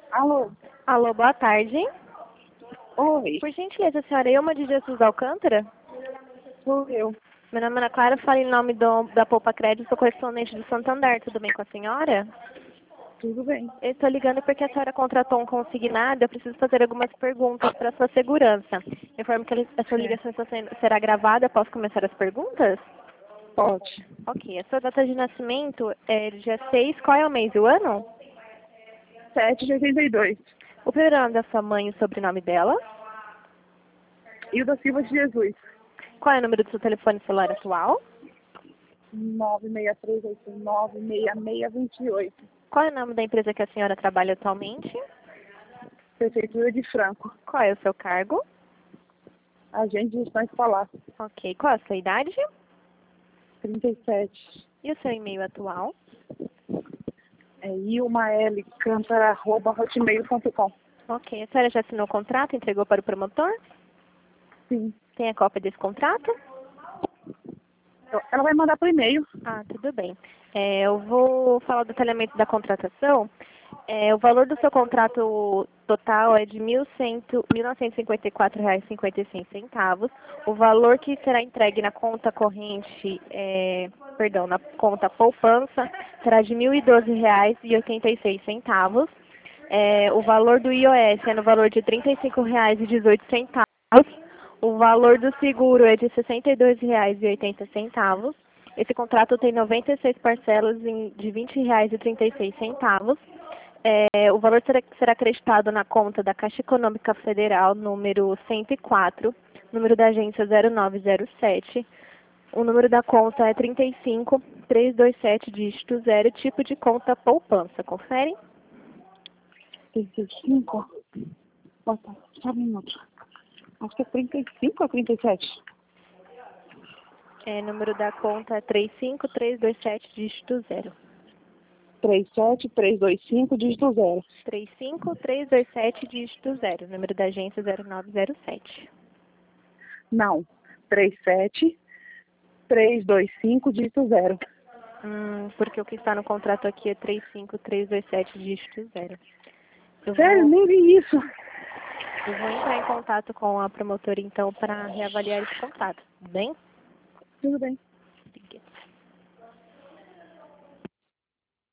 Alô? Alô, boa tarde. Oi, Por gentileza, a senhora Ilma de Jesus Alcântara? sou eu. Meu nome é Ana Clara, falo em nome da Poupa Crédito, sou correspondente do Santander. Tudo bem com a senhora? Tudo bem. Eu estou ligando porque a senhora contratou um consignado. Eu preciso fazer algumas perguntas para sua segurança. Informo que a sua ligação será gravada. Posso começar as perguntas? Pode. Ok. A sua data de nascimento é dia 6. Qual é o mês e o ano? 7 de 82. O primeiro nome da sua mãe e o sobrenome dela? Hilda Silva de Jesus. Qual é o número do seu telefone celular atual? 963896628. Qual é o nome da empresa que a senhora trabalha atualmente? Prefeitura de Franco. Qual é o seu cargo? Agente de gestão escolar. Ok. Qual é a sua idade? 37. E o seu e-mail atual? É ilmaLcantara@hotmail.com. Ok. A senhora já assinou o contrato? Entregou para o promotor? Sim. Tem a cópia desse contrato? Ela vai mandar por e-mail. Ah, tudo bem. Eu vou falar do detalhamento da contratação. O valor do seu contrato total é de R$ 1.954,56. O valor que será entregue na conta corrente, na conta poupança, será de R$ 1.012,86. O valor do IOS é no valor de R$ 35,18. O valor do seguro é de R$ 62,80. Esse contrato tem 96 parcelas de R$ 20,36. O valor será acreditado na conta da Caixa Econômica Federal, número 104, número da agência 0907. O número da conta é 35327, dígito 0, tipo de conta poupança. Confere? 35. Bota, só um minuto. Acho que é 35 ou 37? Número da conta é 35327, dígito 0. 37325, dígito 0. 35327, dígito 0. Número da agência 0907. Não. 37325, dígito 0. Porque o que está no contrato aqui é 35327, dígito 0. Sério? Nem vi isso. Eu vou entrar em contato com a promotora, então, para reavaliar esse contrato. Tudo bem? Tudo bem.